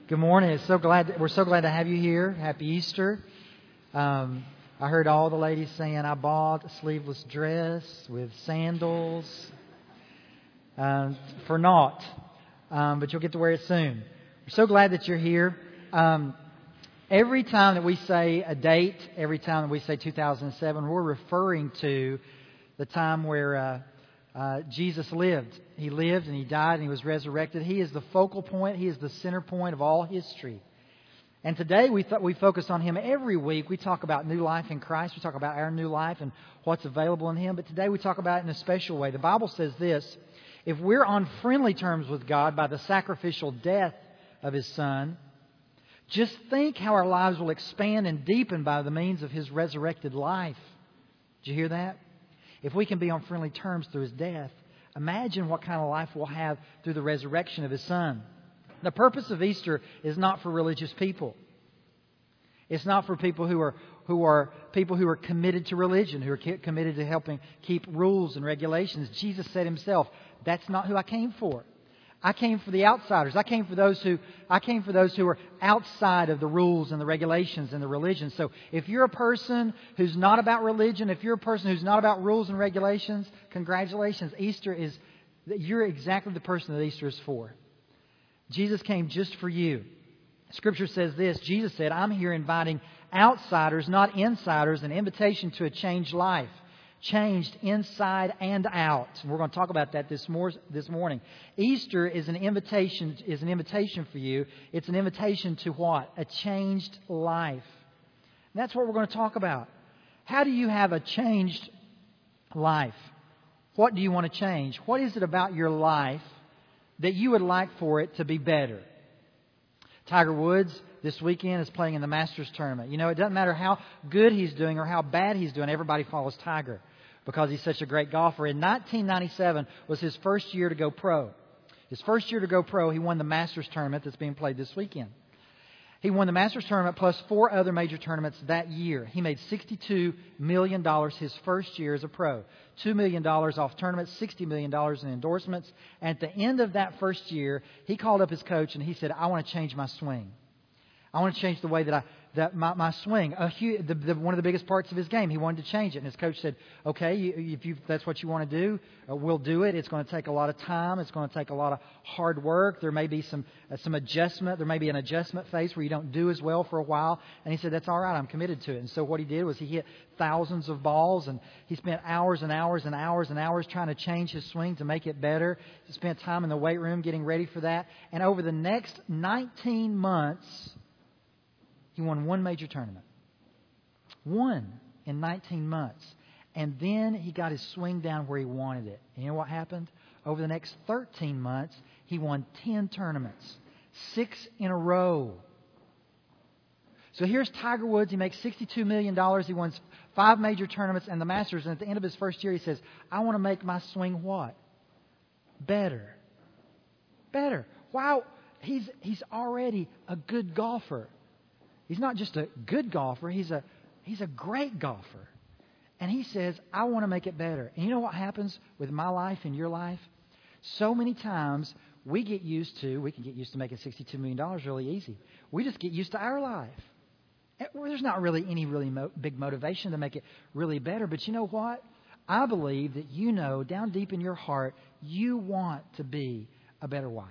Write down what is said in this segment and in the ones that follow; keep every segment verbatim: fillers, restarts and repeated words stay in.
Good morning. It's so glad we're so glad to have you here. Happy Easter. Um, I heard all the ladies saying, "I bought a sleeveless dress with sandals um, for naught," um, but you'll get to wear it soon. We're so glad that you're here. Um, every time that we say a date, every time that we say two thousand seven, we're referring to the time where uh, uh, Jesus lived. He lived and He died and He was resurrected. He is the focal point. He is the center point of all history. And today we th- we focus on Him every week. We talk about new life in Christ. We talk about our new life and what's available in Him. But today we talk about it in a special way. The Bible says this: if we're on friendly terms with God by the sacrificial death of His Son, just think how our lives will expand and deepen by the means of His resurrected life. Did you hear that? If we can be on friendly terms through His death, imagine what kind of life we'll have through the resurrection of His Son. The purpose of Easter is not for religious people. It's not for people who are who are people who are committed to religion, who are committed to helping keep rules and regulations. Jesus said Himself, "That's not who I came for. I came for the outsiders. I came for those who I came for those who are outside of the rules and the regulations and the religion." So if you're a person who's not about religion, if you're a person who's not about rules and regulations, congratulations. Easter is you're exactly the person that Easter is for. Jesus came just for you. Scripture says this: Jesus said, "I'm here inviting outsiders, not insiders, an invitation to a changed life." Changed inside and out. And we're going to talk about that this, more, this morning. Easter is an invitation is an invitation for you. It's an invitation to what? A changed life. And that's what we're going to talk about. How do you have a changed life? What do you want to change? What is it about your life that you would like for it to be better? Tiger Woods this weekend is playing in the Masters tournament. You know, it doesn't matter how good he's doing or how bad he's doing. Everybody follows Tiger because he's such a great golfer. In nineteen ninety-seven was his first year to go pro. His first year to go pro, he won the Masters tournament that's being played this weekend. He won the Masters tournament plus four other major tournaments that year. He made sixty-two million dollars his first year as a pro. two million dollars off tournaments, sixty million dollars in endorsements. And at the end of that first year, he called up his coach and he said, "I want to change my swing. I want to change the way that I that my, my swing, a huge, the, the, one of the biggest parts of his game. He wanted to change it." And his coach said, "Okay, you, if you, that's what you want to do, uh, we'll do it. It's going to take a lot of time. It's going to take a lot of hard work. There may be some uh, some adjustment. There may be an adjustment phase where you don't do as well for a while." And he said, "That's all right. I'm committed to it." And so what he did was he hit thousands of balls, and he spent hours and hours and hours and hours trying to change his swing to make it better. He spent time in the weight room getting ready for that. And over the next nineteen months, he won one major tournament. One in nineteen months. And then he got his swing down where he wanted it. And you know what happened? Over the next thirteen months, he won ten tournaments. Six in a row. So here's Tiger Woods. He makes sixty-two million dollars. He wins five major tournaments and the Masters. And at the end of his first year, he says, "I want to make my swing what? Better. Better." Wow. He's, he's already a good golfer. He's not just a good golfer, he's a he's a great golfer. And he says, "I want to make it better." And you know what happens with my life and your life? So many times we get used to, we can get used to making sixty-two million dollars really easy. We just get used to our life. There's not really any really mo- big motivation to make it really better. But you know what? I believe that you know down deep in your heart, you want to be a better wife.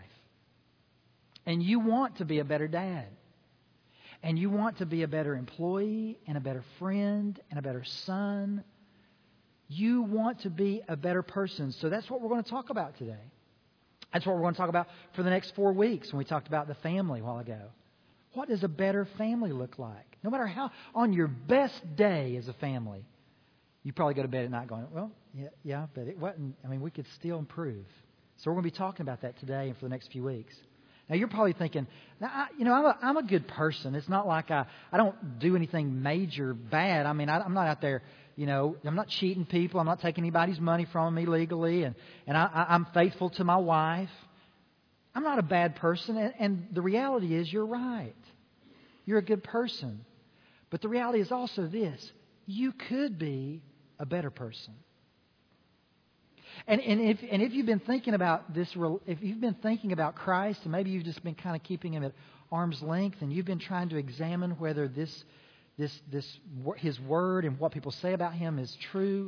And you want to be a better dad. And you want to be a better employee and a better friend and a better son. You want to be a better person. So that's what we're going to talk about today. That's what we're going to talk about for the next four weeks when we talked about the family a while ago. What does a better family look like? No matter how, on your best day as a family, you probably go to bed at night going, "Well, yeah, yeah, but it wasn't. I mean, we could still improve." So we're going to be talking about that today and for the next few weeks. Now, you're probably thinking, now, I, you know, I'm a, I'm a good person. It's not like I, I don't do anything major bad. I mean, I, I'm not out there, you know, I'm not cheating people. I'm not taking anybody's money from me illegally. And, and I, I, I'm faithful to my wife. I'm not a bad person. And, and the reality is you're right. You're a good person. But the reality is also this: you could be a better person. And, and if and if you've been thinking about this, if you've been thinking about Christ, and maybe you've just been kind of keeping Him at arm's length, and you've been trying to examine whether this this this His Word and what people say about Him is true.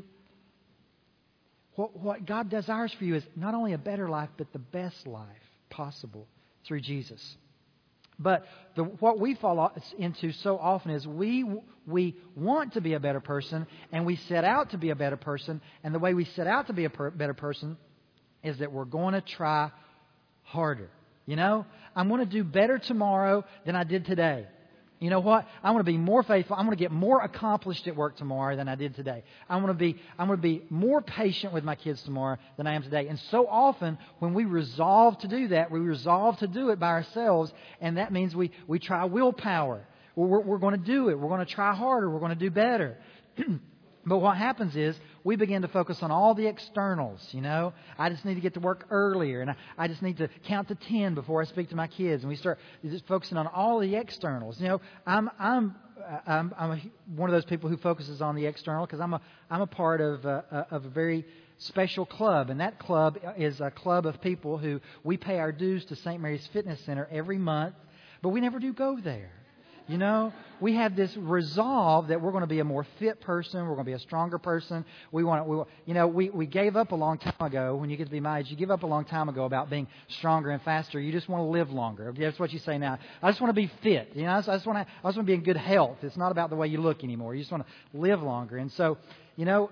What what God desires for you is not only a better life, but the best life possible through Jesus. But the, what we fall into so often is we we want to be a better person, and we set out to be a better person. And the way we set out to be a per, better person is that we're going to try harder. You know, I'm going to do better tomorrow than I did today. You know what? I want to be more faithful. I'm going to get more accomplished at work tomorrow than I did today. I want to be I'm going to be more patient with my kids tomorrow than I am today. And so often when we resolve to do that, we resolve to do it by ourselves, and that means we, we try willpower. We're, we're going to do it. We're going to try harder. We're going to do better. But what happens is we begin to focus on all the externals, you know. I just need to get to work earlier, and I, I just need to count to ten before I speak to my kids. And we start just focusing on all the externals. You know, I'm I'm I'm, I'm a, one of those people who focuses on the external because I'm a I'm a part of a, of a very special club, and that club is a club of people who we pay our dues to Saint Mary's Fitness Center every month, but we never do go there. You know, we have this resolve that we're going to be a more fit person. We're going to be a stronger person. We want to, we, you know, we, we gave up a long time ago. When you get to be my age, you give up a long time ago about being stronger and faster. You just want to live longer. That's what you say now. I just want to be fit. You know, I just, I just want to, I just want to be in good health. It's not about the way you look anymore. You just want to live longer. And so, you know,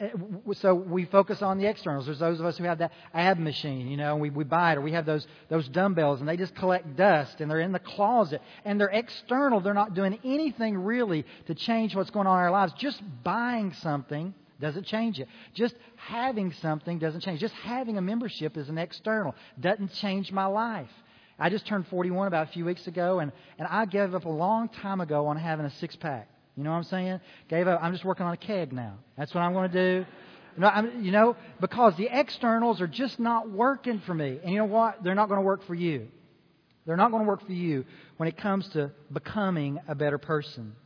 so we focus on the externals. There's those of us who have that ab machine, you know, and we, we buy it, or we have those those dumbbells, and they just collect dust, and they're in the closet, and they're external. They're not doing anything really to change what's going on in our lives. Just buying something doesn't change it. Just having something doesn't change. Just having a membership is an external. Doesn't change my life. I just turned forty-one about a few weeks ago, and, and I gave up a long time ago on having a six-pack. You know what I'm saying? Gave up. I'm just working on a keg now. That's what I'm going to do. You know, I'm, you know, because the externals are just not working for me. And you know what? They're not going to work for you. They're not going to work for you when it comes to becoming a better person.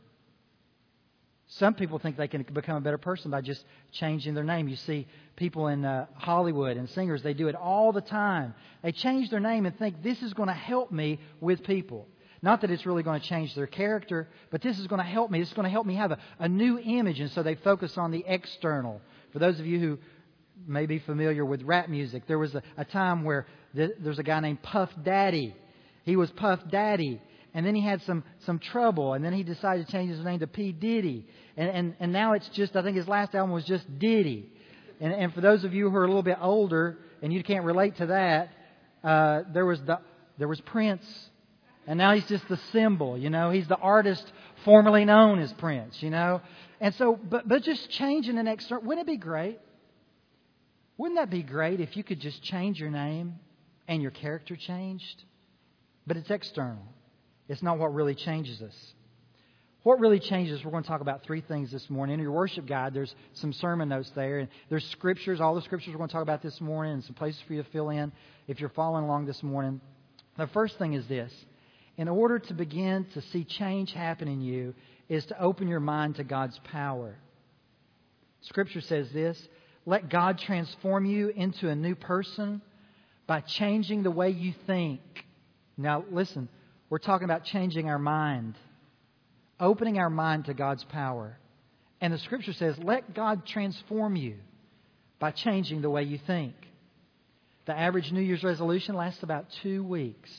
Some people think they can become a better person by just changing their name. You see people in uh, Hollywood and singers, they do it all the time. They change their name and think this is going to help me with people. Not that it's really going to change their character, but this is going to help me. This is going to help me have a, a new image. And so they focus on the external. For those of you who may be familiar with rap music, there was a, a time where th- there's a guy named Puff Daddy. He was Puff Daddy. And then he had some, some trouble. And then he decided to change his name to P. Diddy. And, and, and now it's just, I think his last album was just Diddy. And, and for those of you who are a little bit older and you can't relate to that, uh, there was the there was Prince. And now he's just the symbol, you know. He's the artist formerly known as Prince, you know. And so, but but just changing an external, wouldn't it be great? Wouldn't that be great if you could just change your name and your character changed? But it's external. It's not what really changes us. What really changes, we're going to talk about three things this morning. In your worship guide, there's some sermon notes there. And there's scriptures, all the scriptures we're going to talk about this morning, and some places for you to fill in if you're following along this morning. The first thing is this. In order to begin to see change happen in you is to open your mind to God's power. Scripture says this, let God transform you into a new person by changing the way you think. Now listen, we're talking about changing our mind, opening our mind to God's power. And the Scripture says, let God transform you by changing the way you think. The average New Year's resolution lasts about two weeks.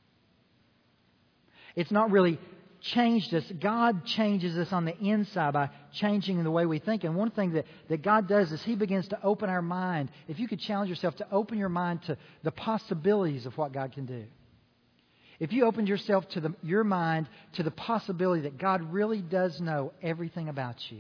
It's not really changed us. God changes us on the inside by changing the way we think. And one thing that, that God does is He begins to open our mind. If you could challenge yourself to open your mind to the possibilities of what God can do. If you opened yourself to the, your mind to the possibility that God really does know everything about you.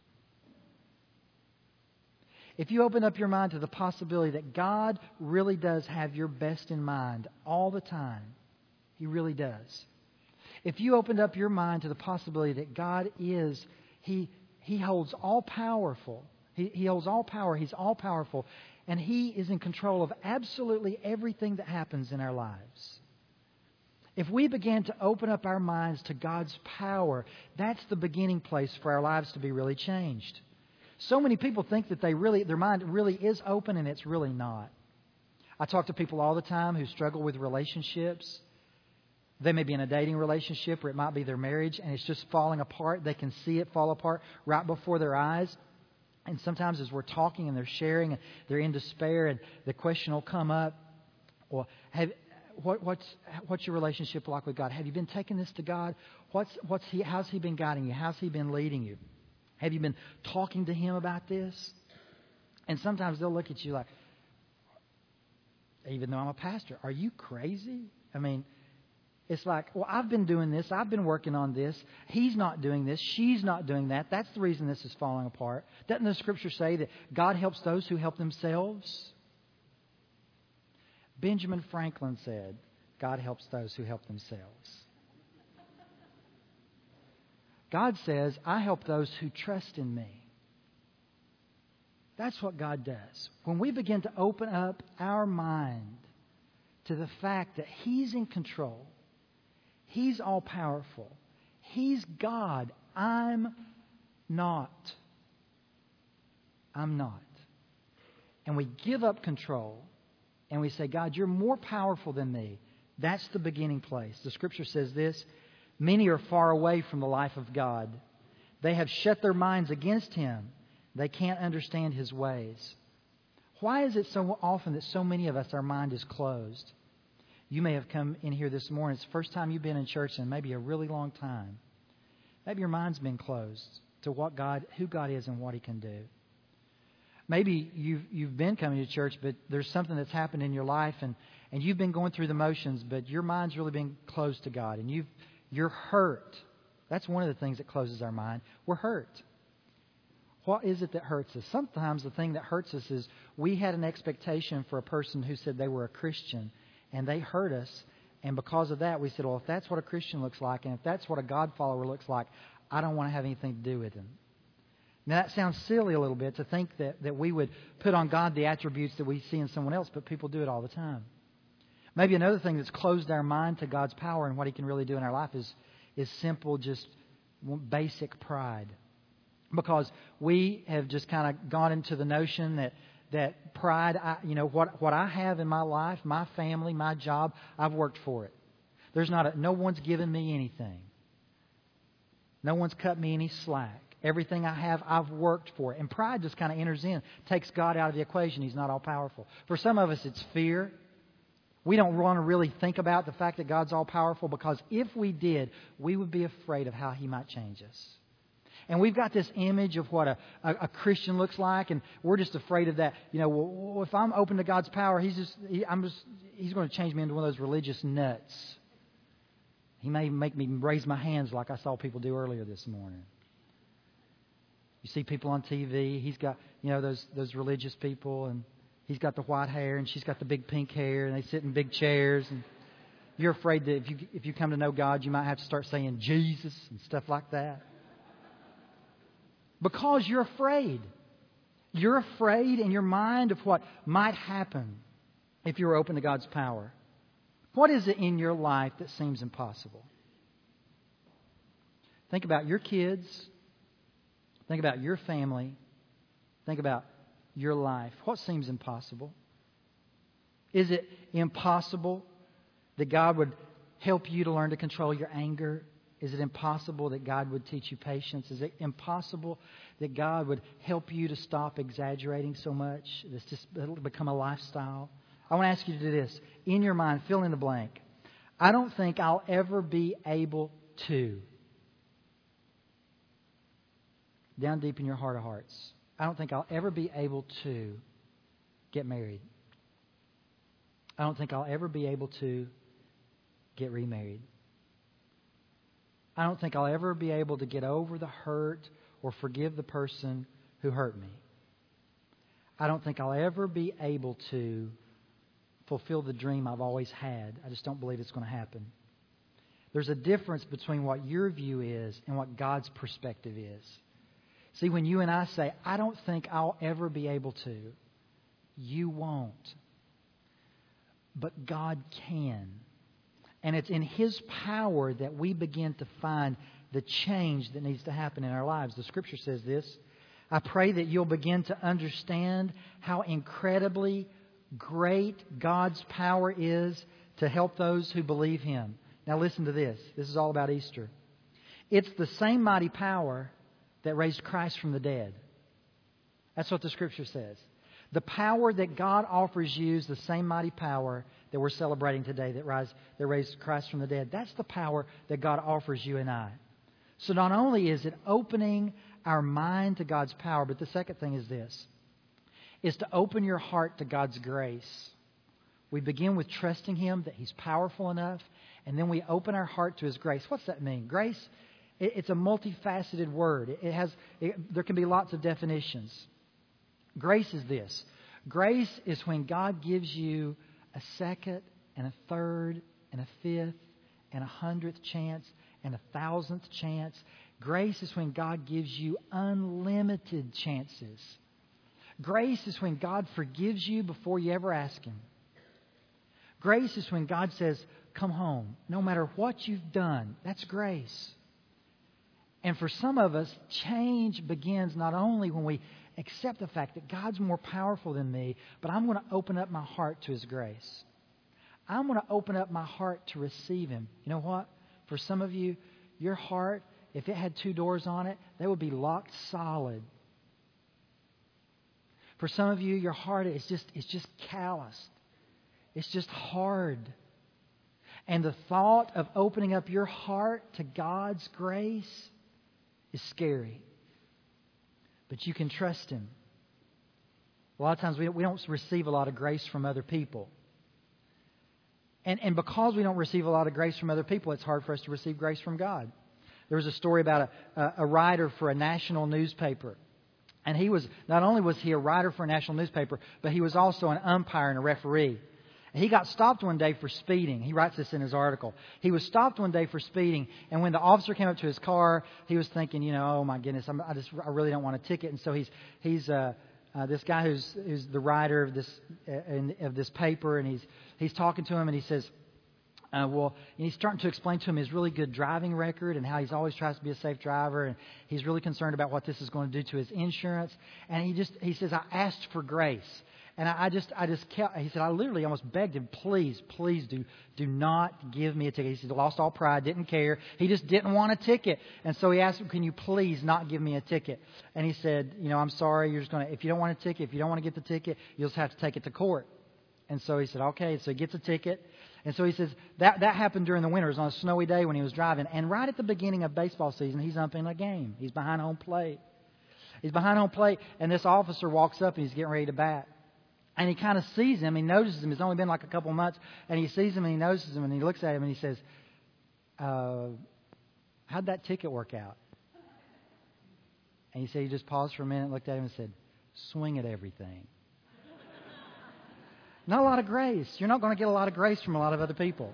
If you open up your mind to the possibility that God really does have your best in mind all the time. He really does. If you opened up your mind to the possibility that God is, He He holds all powerful. He, he holds all power. He's all powerful. And He is in control of absolutely everything that happens in our lives. If we begin to open up our minds to God's power, that's the beginning place for our lives to be really changed. So many people think that they really, their mind really is open, and it's really not. I talk to people all the time who struggle with relationships. They may be in a dating relationship, or it might be their marriage, and it's just falling apart. They can see it fall apart right before their eyes. And sometimes as we're talking and they're sharing, and they're in despair, and the question will come up, well, have, what, what's what's your relationship like with God? Have you been taking this to God? What's what's he? How's He been guiding you? How's He been leading you? Have you been talking to Him about this? And sometimes they'll look at you like, even though I'm a pastor, are you crazy? I mean, it's like, well, I've been doing this. I've been working on this. He's not doing this. She's not doing that. That's the reason this is falling apart. Doesn't the Scripture say that God helps those who help themselves? Benjamin Franklin said, God helps those who help themselves. God says, I help those who trust in me. That's what God does. When we begin to open up our mind to the fact that He's in control, He's all-powerful, He's God, I'm not. I'm not. And we give up control and we say, God, you're more powerful than me. That's the beginning place. The Scripture says this, many are far away from the life of God. They have shut their minds against Him. They can't understand His ways. Why is it so often that so many of us, our mind is closed? You may have come in here this morning. It's the first time you've been in church in maybe a really long time. Maybe your mind's been closed to what God, who God is and what He can do. Maybe you've you've been coming to church, but there's something that's happened in your life, and, and you've been going through the motions, but your mind's really been closed to God, and you've you're hurt. That's one of the things that closes our mind. We're hurt. What is it that hurts us? Sometimes the thing that hurts us is we had an expectation for a person who said they were a Christian, and they hurt us. And because of that, we said, well, if that's what a Christian looks like, and if that's what a God follower looks like, I don't want to have anything to do with him. Now, that sounds silly a little bit to think that, that we would put on God the attributes that we see in someone else, but people do it all the time. Maybe another thing that's closed our mind to God's power and what He can really do in our life is, is simple, just basic pride. Because we have just kind of gone into the notion that that pride, I, you know, what what I have in my life, my family, my job, I've worked for it. There's not a, no one's given me anything. No one's cut me any slack. Everything I have, I've worked for it. And pride just kind of enters in, takes God out of the equation. He's not all powerful. For some of us, it's fear. We don't want to really think about the fact that God's all powerful, because if we did, we would be afraid of how He might change us. And we've got this image of what a, a, a Christian looks like, and we're just afraid of that. You know, well, if I'm open to God's power, He's just, he, I'm just, He's going to change me into one of those religious nuts. He may make me raise my hands like I saw people do earlier this morning. You see people on T V. He's got, you know, those those religious people, and he's got the white hair, and she's got the big pink hair, and they sit in big chairs. And you're afraid that if you if you come to know God, you might have to start saying Jesus and stuff like that. Because you're afraid. You're afraid in your mind of what might happen if you're open to God's power. What is it in your life that seems impossible? Think about your kids. Think about your family. Think about your life. What seems impossible? Is it impossible that God would help you to learn to control your anger? Is it impossible that God would teach you patience? Is it impossible that God would help you to stop exaggerating so much? This just it'll become a lifestyle. I want to ask you to do this. In your mind, fill in the blank. I don't think I'll ever be able to. Down deep in your heart of hearts. I don't think I'll ever be able to get married. I don't think I'll ever be able to get remarried. I don't think I'll ever be able to get over the hurt or forgive the person who hurt me. I don't think I'll ever be able to fulfill the dream I've always had. I just don't believe it's going to happen. There's a difference between what your view is and what God's perspective is. See, when you and I say, I don't think I'll ever be able to, you won't. But God can. And it's in His power that we begin to find the change that needs to happen in our lives. The Scripture says this, I pray that you'll begin to understand how incredibly great God's power is to help those who believe Him. Now listen to this. This is all about Easter. It's the same mighty power that raised Christ from the dead. That's what the Scripture says. The power that God offers you is the same mighty power that we're celebrating today that raised, that raised Christ from the dead. That's the power that God offers you and I. So not only is it opening our mind to God's power, but the second thing is this, is to open your heart to God's grace. We begin with trusting Him that He's powerful enough, and then we open our heart to His grace. What's that mean? Grace, it, it's a multifaceted word. It, it has, it, there can be lots of definitions. Grace is this. Grace is when God gives you a second and a third and a fifth and a hundredth chance and a thousandth chance. Grace is when God gives you unlimited chances. Grace is when God forgives you before you ever ask Him. Grace is when God says, come home, no matter what you've done. That's grace. And for some of us, change begins not only when we accept the fact that God's more powerful than me, but I'm going to open up my heart to His grace. I'm going to open up my heart to receive Him. You know what? For some of you, your heart, if it had two doors on it, they would be locked solid. For some of you, your heart is just, it's just calloused. It's just hard. And the thought of opening up your heart to God's grace is scary. But you can trust Him. A lot of times we, we don't receive a lot of grace from other people. And, and because we don't receive a lot of grace from other people, it's hard for us to receive grace from God. There was a story about a, a, a writer for a national newspaper. And he was, not only was he a writer for a national newspaper, but he was also an umpire and a referee. And he got stopped one day for speeding. He writes this in his article. He was stopped one day for speeding, and when the officer came up to his car, he was thinking, you know, oh my goodness, I'm, I just, I really don't want a ticket. And so he's, he's, uh, uh, this guy who's, who's the writer of this, uh, in, of this paper, and he's, he's talking to him, and he says, Uh, well, and he's starting to explain to him his really good driving record and how he's always tries to be a safe driver, and he's really concerned about what this is going to do to his insurance. And he just he says, I asked for grace, and I, I just I just kept. He said, I literally almost begged him, please, please do do not give me a ticket. He said, lost all pride, didn't care. He just didn't want a ticket, and so he asked him, can you please not give me a ticket? And he said, you know, I'm sorry. You're just going to if you don't want a ticket, if you don't want to get the ticket, you'll just have to take it to court. And so he said, okay. So he gets a ticket. And so he says, that that happened during the winter. It was on a snowy day when he was driving. And right at the beginning of baseball season, he's umping a game. He's behind home plate. He's behind home plate, and this officer walks up, and he's getting ready to bat. And he kind of sees him. He notices him. It's only been like a couple months. And he sees him, and he notices him, and he looks at him, and he says, uh, how'd that ticket work out? And he said he just paused for a minute, looked at him, and said, swing at everything. Not a lot of grace. You're not going to get a lot of grace from a lot of other people.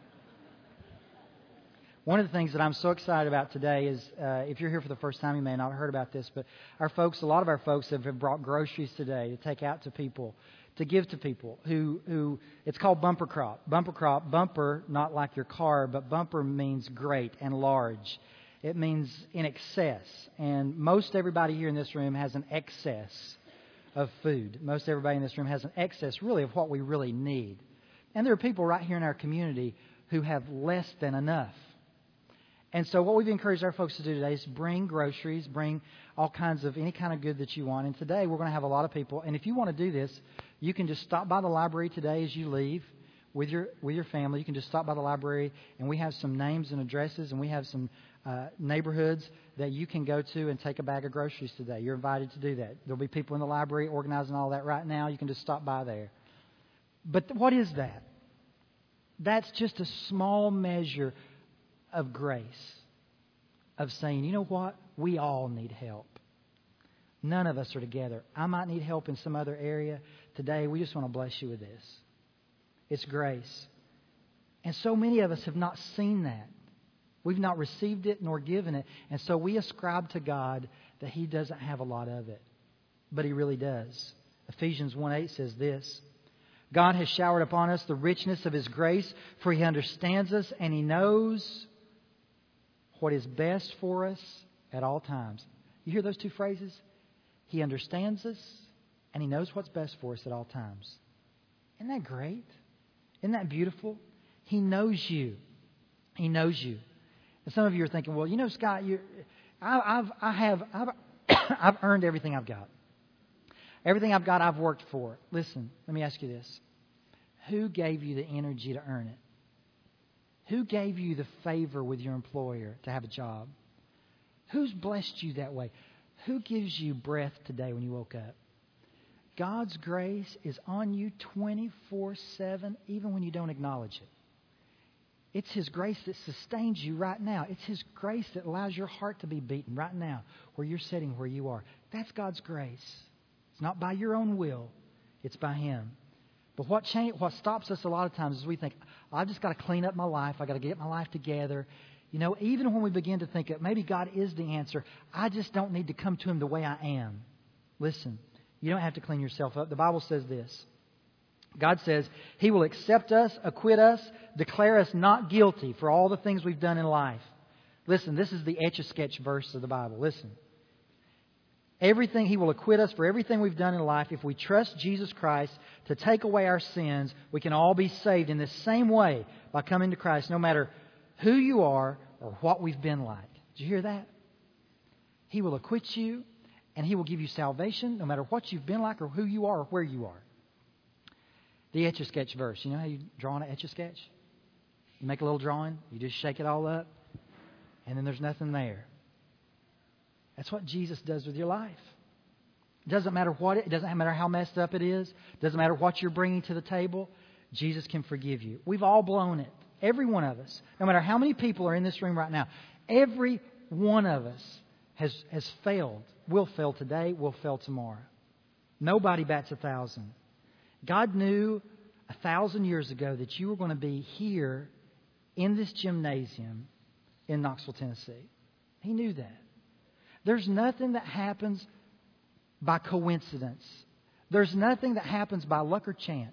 One of the things that I'm so excited about today is, uh, if you're here for the first time, you may not have heard about this, but our folks, a lot of our folks have, have brought groceries today to take out to people, to give to people who, who, it's called bumper crop. Bumper crop, bumper, not like your car, but bumper means great and large. It means in excess. And most everybody here in this room has an excess of food. Most everybody in this room has an excess, really, of what we really need. And there are people right here in our community who have less than enough. And so what we've encouraged our folks to do today is bring groceries, bring all kinds of, any kind of good that you want. And today we're going to have a lot of people. And if you want to do this, you can just stop by the library today as you leave with your with your family. You can just stop by the library, and we have some names and addresses, and we have some uh, neighborhoods that you can go to and take a bag of groceries today. You're invited to do that. There'll be people in the library organizing all that right now. You can just stop by there. But what is that? That's just a small measure of grace, of saying, you know what? We all need help. None of us are together. I might need help in some other area. Today, we just want to bless you with this. It's grace. And so many of us have not seen that. We've not received it nor given it. And so we ascribe to God that He doesn't have a lot of it. But He really does. Ephesians one eight says this, God has showered upon us the richness of His grace, for He understands us and He knows what is best for us at all times. You hear those two phrases? He understands us, and He knows what's best for us at all times. Isn't that great? Isn't that beautiful? He knows you. He knows you. And some of you are thinking, well, you know, Scott, you, I, I've, I have, I've, I've earned everything I've got. Everything I've got, I've worked for. Listen, let me ask you this. Who gave you the energy to earn it? Who gave you the favor with your employer to have a job? Who's blessed you that way? Who gives you breath today when you woke up? God's grace is on you twenty-four seven, even when you don't acknowledge it. It's His grace that sustains you right now. It's His grace that allows your heart to be beaten right now where you're sitting where you are. That's God's grace. It's not by your own will. It's by Him. But what change, what stops us a lot of times is we think, I've just got to clean up my life. I've got to get my life together. You know, even when we begin to think that maybe God is the answer, I just don't need to come to Him the way I am. Listen, you don't have to clean yourself up. The Bible says this. God says He will accept us, acquit us, declare us not guilty for all the things we've done in life. Listen, this is the Etch-a-Sketch verse of the Bible. Listen. Everything, He will acquit us for everything we've done in life. If we trust Jesus Christ to take away our sins, we can all be saved in the same way by coming to Christ, no matter who you are or what we've been like. Did you hear that? He will acquit you and He will give you salvation no matter what you've been like or who you are or where you are. The Etch-a-Sketch verse. You know how you draw on an Etch-a-Sketch? You make a little drawing, you just shake it all up, and then there's nothing there. That's what Jesus does with your life. It doesn't matter what it, it doesn't matter how messed up it is. It doesn't matter what you're bringing to the table. Jesus can forgive you. We've all blown it. Every one of us. No matter how many people are in this room right now, every one of us has, has failed. Will fail today, will fail tomorrow. Nobody bats a thousand. God knew a thousand years ago that you were going to be here in this gymnasium in Knoxville, Tennessee. He knew that. There's nothing that happens by coincidence. There's nothing that happens by luck or chance.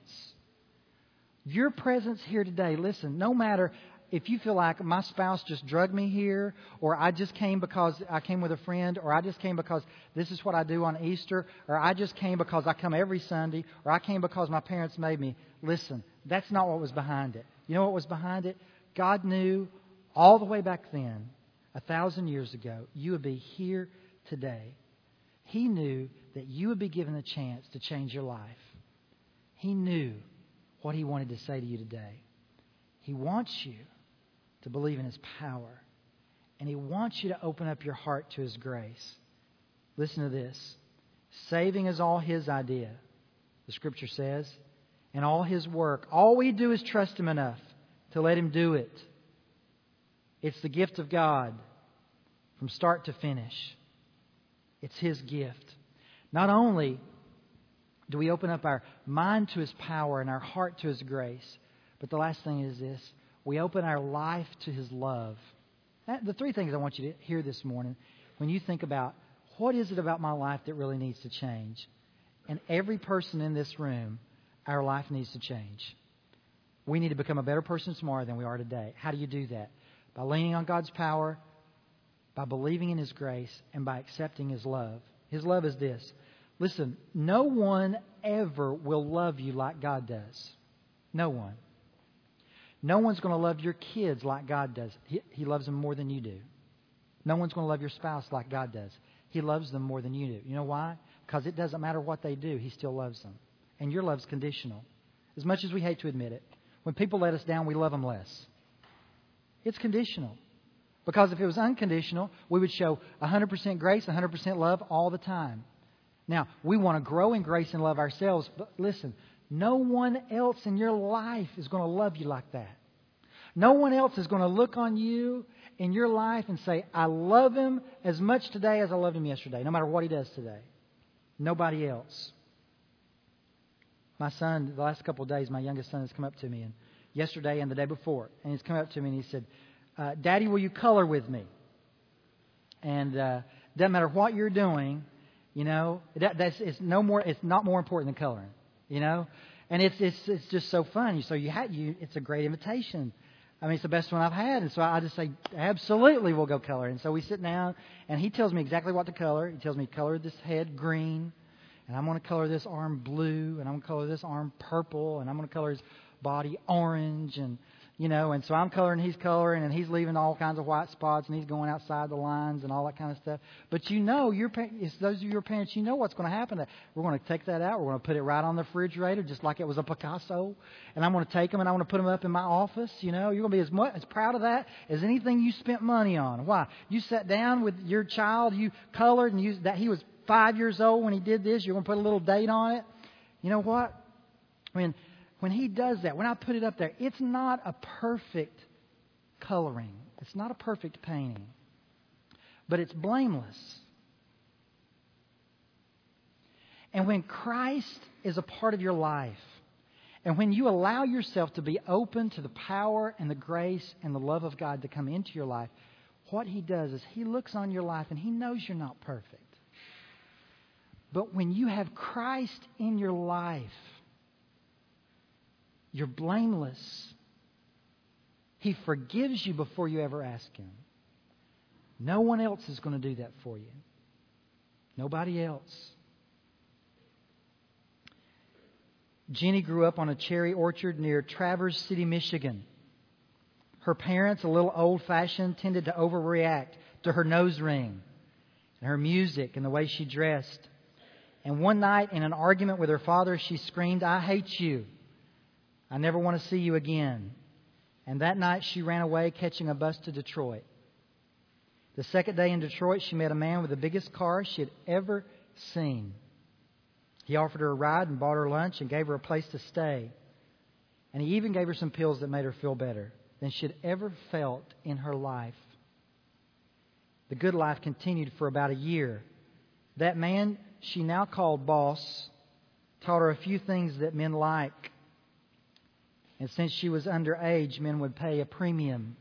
Your presence here today, listen, no matter if you feel like my spouse just drugged me here, or I just came because I came with a friend, or I just came because this is what I do on Easter, or I just came because I come every Sunday, or I came because my parents made me. Listen, that's not what was behind it. You know what was behind it? God knew all the way back then, a thousand years ago, you would be here today. He knew that you would be given the chance to change your life. He knew what He wanted to say to you today. He wants you to believe in His power. And He wants you to open up your heart to His grace. Listen to this. Saving is all His idea, the Scripture says, and all His work. All we do is trust Him enough to let Him do it. It's the gift of God from start to finish. It's His gift. Not only do we open up our mind to His power and our heart to His grace, but the last thing is this. We open our life to His love. That, the three things I want you to hear this morning when you think about what is it about my life that really needs to change. And every person in this room, our life needs to change. We need to become a better person tomorrow than we are today. How do you do that? By leaning on God's power, by believing in His grace, and by accepting His love. His love is this. Listen, no one ever will love you like God does. No one. No one's going to love your kids like God does. He, he loves them more than you do. No one's going to love your spouse like God does. He loves them more than you do. You know why? Because it doesn't matter what they do. He still loves them. And your love's conditional. As much as we hate to admit it, when people let us down, we love them less. It's conditional. Because if it was unconditional, we would show one hundred percent grace, one hundred percent love all the time. Now, we want to grow in grace and love ourselves, but listen, no one else in your life is going to love you like that. No one else is going to look on you in your life and say, I love him as much today as I loved him yesterday, no matter what he does today. Nobody else. My son, the last couple of days, my youngest son has come up to me, and yesterday and the day before, and he's come up to me and he said, uh, Daddy, will you color with me? And uh, doesn't matter what you're doing, you know, that, that's it's no more. It's not more important than coloring, you know. And it's it's it's just so fun. So you had you. It's a great invitation. I mean, it's the best one I've had. And so I just say, absolutely, we'll go color. And so we sit down, and he tells me exactly what to color. He tells me, color this head green, and I'm going to color this arm blue, and I'm going to color this arm purple, and I'm going to color his body orange, and you know, and so I'm coloring, he's coloring, and he's leaving all kinds of white spots, and he's going outside the lines and all that kind of stuff. But you know, your it's those of your parents, you know what's going to happen. We're going to take that out. We're going to put it right on the refrigerator, just like it was a Picasso. And I'm going to take them and I'm going to put them up in my office. You know, you're going to be as much as proud of that as anything you spent money on. Why? You sat down with your child, you colored, and you that he was five years old when he did this. You're going to put a little date on it. You know what? I mean. When he does that, when I put it up there, it's not a perfect coloring. It's not a perfect painting. But it's blameless. And when Christ is a part of your life, and when you allow yourself to be open to the power and the grace and the love of God to come into your life, what He does is He looks on your life and He knows you're not perfect. But when you have Christ in your life, you're blameless. He forgives you before you ever ask Him. No one else is going to do that for you. Nobody else. Jenny grew up on a cherry orchard near Traverse City, Michigan. Her parents, a little old-fashioned, tended to overreact to her nose ring and her music and the way she dressed. And one night, in an argument with her father, she screamed, "I hate you. I never want to see you again." And that night she ran away, catching a bus to Detroit. The second day in Detroit, she met a man with the biggest car she had ever seen. He offered her a ride and bought her lunch and gave her a place to stay. And he even gave her some pills that made her feel better than she had ever felt in her life. The good life continued for about a year. That man she now called boss taught her a few things that men like. And since she was underage, men would pay a premium.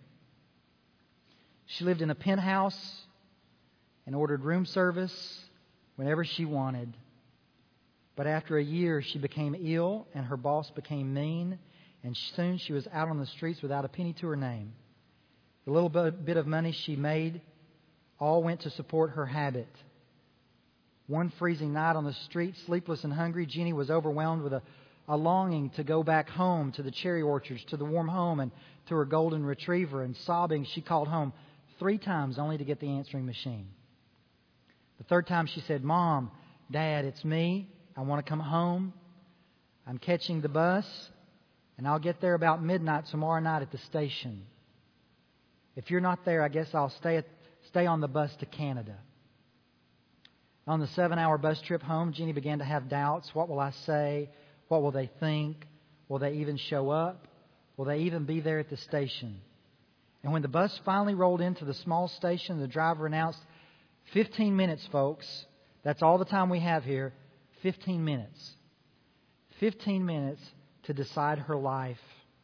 She lived in a penthouse and ordered room service whenever she wanted. But after a year, she became ill and her boss became mean. And soon she was out on the streets without a penny to her name. The little bit of money she made all went to support her habit. One freezing night on the street, sleepless and hungry, Jenny was overwhelmed with a A longing to go back home to the cherry orchards, to the warm home, and to her golden retriever. And sobbing, she called home three times only to get the answering machine. The third time she said, "Mom, Dad, it's me. I want to come home. I'm catching the bus, and I'll get there about midnight tomorrow night at the station. If you're not there, I guess I'll stay at, stay on the bus to Canada." On the seven-hour bus trip home, Jenny began to have doubts. What will I say? What will they think? Will they even show up? Will they even be there at the station? And when the bus finally rolled into the small station, the driver announced, fifteen minutes, folks. That's all the time we have here. fifteen minutes. fifteen minutes to decide her life.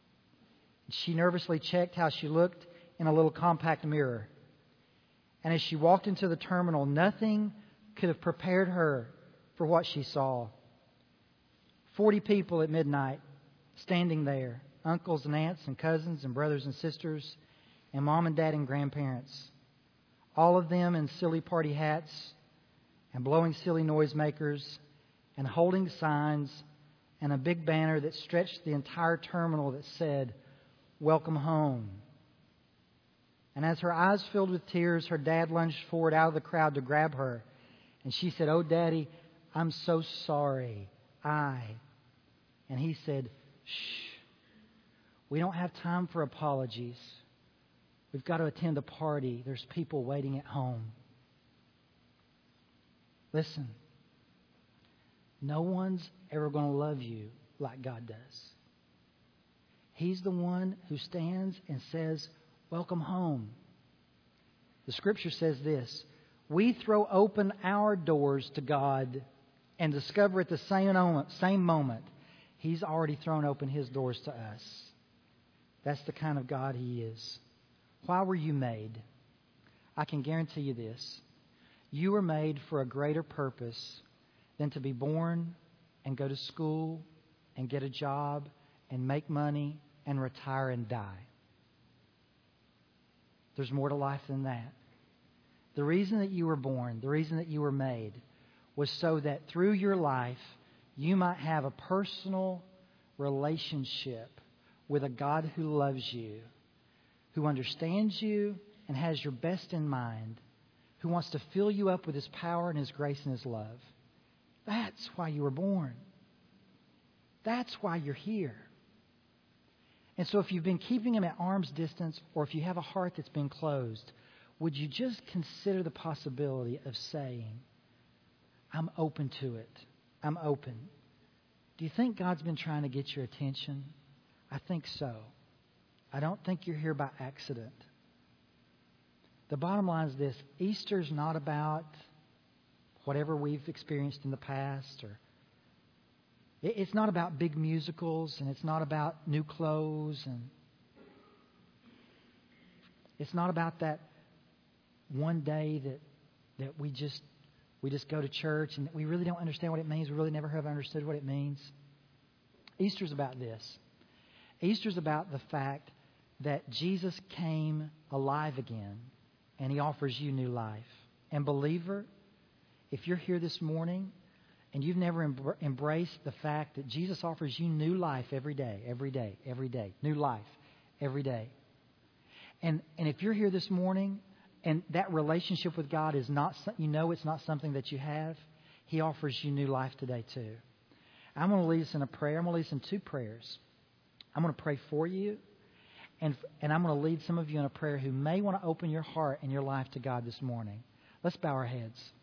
She nervously checked how she looked in a little compact mirror. And as she walked into the terminal, nothing could have prepared her for what she saw. Forty people at midnight standing there. Uncles and aunts and cousins and brothers and sisters and mom and dad and grandparents. All of them in silly party hats and blowing silly noisemakers and holding signs and a big banner that stretched the entire terminal that said, "Welcome home." And as her eyes filled with tears, her dad lunged forward out of the crowd to grab her. And she said, "Oh, Daddy, I'm so sorry. I." And he said, "Shh. We don't have time for apologies. We've got to attend a party. There's people waiting at home." Listen. No one's ever going to love you like God does. He's the one who stands and says, "Welcome home." The Scripture says this: we throw open our doors to God and discover at the same moment, same moment He's already thrown open His doors to us. That's the kind of God He is. Why were you made? I can guarantee you this. You were made for a greater purpose than to be born and go to school and get a job and make money and retire and die. There's more to life than that. The reason that you were born, the reason that you were made, was so that through your life you might have a personal relationship with a God who loves you, who understands you and has your best in mind, who wants to fill you up with His power and His grace and His love. That's why you were born. That's why you're here. And so if you've been keeping Him at arm's distance, or if you have a heart that's been closed, would you just consider the possibility of saying, I'm open to it. I'm open. Do you think God's been trying to get your attention? I think so. I don't think you're here by accident. The bottom line is this: Easter's not about whatever we've experienced in the past, or it's not about big musicals, and it's not about new clothes, and it's not about that one day that that we just we just go to church and we really don't understand what it means. We really never have understood what it means. Easter's about this. Easter's about the fact that Jesus came alive again, and He offers you new life. And believer, if you're here this morning and you've never em- embraced the fact that Jesus offers you new life every day, every day, every day, new life every day. And and if you're here this morning and that relationship with God is not, you know it's not something that you have, He offers you new life today too. I'm going to lead us in a prayer. I'm going to lead us in two prayers. I'm going to pray for you, and and I'm going to lead some of you in a prayer who may want to open your heart and your life to God this morning. Let's bow our heads.